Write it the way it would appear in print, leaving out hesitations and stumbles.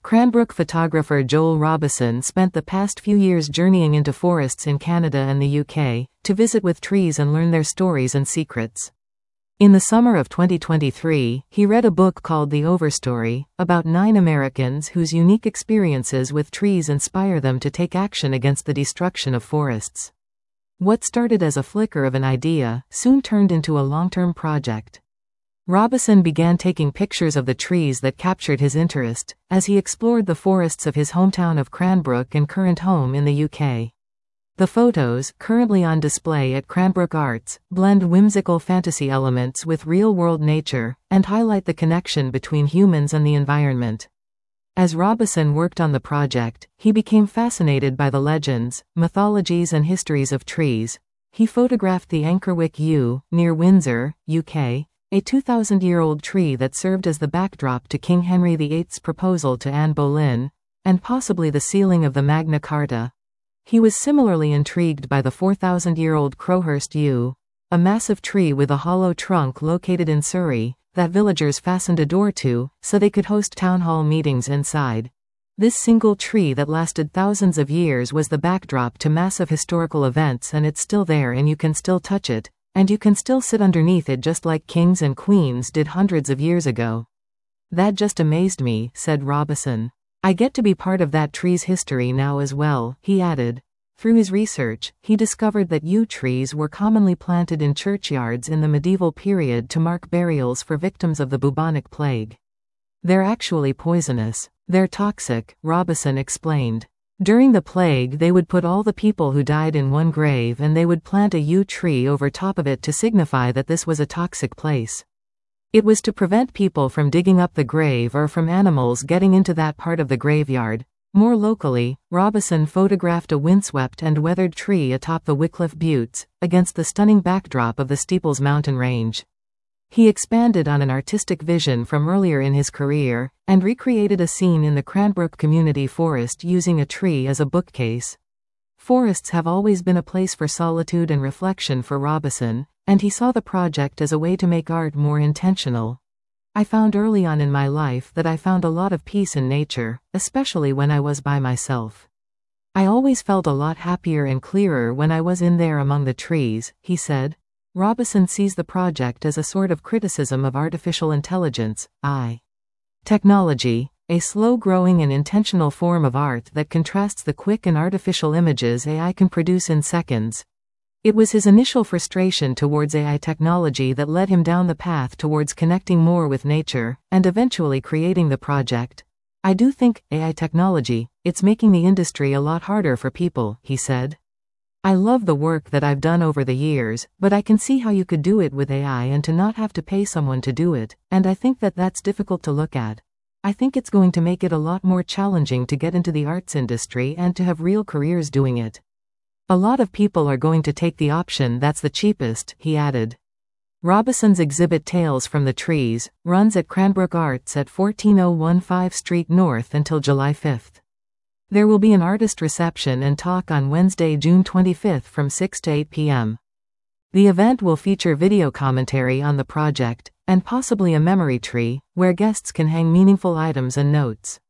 Cranbrook photographer Joel Robison spent the past few years journeying into forests in Canada and the UK, to visit with trees and learn their stories and secrets. In the summer of 2023, he read a book called The Overstory, about 9 Americans whose unique experiences with trees inspire them to take action against the destruction of forests. What started as a flicker of an idea, soon turned into a long-term project. Robison began taking pictures of the trees that captured his interest, as he explored the forests of his hometown of Cranbrook and current home in the UK. The photos, currently on display at Cranbrook Arts, blend whimsical fantasy elements with real-world nature, and highlight the connection between humans and the environment. As Robison worked on the project, he became fascinated by the legends, mythologies and histories of trees. He photographed the Ankerwick yew, near Windsor, UK, a 2,000-year-old tree that served as the backdrop to King Henry VIII's proposal to Anne Boleyn, and possibly the sealing of the Magna Carta. He was similarly intrigued by the 4,000-year-old Crowhurst yew, a massive tree with a hollow trunk located in Surrey, that villagers fastened a door to, so they could host town hall meetings inside. This single tree that lasted thousands of years was the backdrop to massive historical events, and it's still there and you can still touch it. And you can still sit underneath it just like kings and queens did hundreds of years ago. That just amazed me, said Robison. I get to be part of that tree's history now as well, he added. Through his research, he discovered that yew trees were commonly planted in churchyards in the medieval period to mark burials for victims of the bubonic plague. They're actually poisonous. They're toxic, Robison explained. During the plague they would put all the people who died in one grave and they would plant a yew tree over top of it to signify that this was a toxic place. It was to prevent people from digging up the grave or from animals getting into that part of the graveyard. More locally, Robison photographed a windswept and weathered tree atop the Wycliffe Buttes, against the stunning backdrop of the Steeples mountain range. He expanded on an artistic vision from earlier in his career, and recreated a scene in the Cranbrook Community Forest using a tree as a bookcase. Forests have always been a place for solitude and reflection for Robison, and he saw the project as a way to make art more intentional. I found early on in my life that I found a lot of peace in nature, especially when I was by myself. I always felt a lot happier and clearer when I was in there among the trees, he said. Robison sees the project as a sort of criticism of artificial intelligence, AI. Technology, a slow-growing and intentional form of art that contrasts the quick and artificial images AI can produce in seconds. It was his initial frustration towards AI technology that led him down the path towards connecting more with nature, and eventually creating the project. I do think, AI technology, it's making the industry a lot harder for people, he said. I love the work that I've done over the years, but I can see how you could do it with AI and to not have to pay someone to do it, and I think that that's difficult to look at. I think it's going to make it a lot more challenging to get into the arts industry and to have real careers doing it. A lot of people are going to take the option that's the cheapest, he added. Robison's exhibit Tales from the Trees runs at Cranbrook Arts at 14015 Street North until July 5th. There will be an artist reception and talk on Wednesday, June 25th from 6 to 8 p.m. The event will feature video commentary on the project, and possibly a memory tree, where guests can hang meaningful items and notes.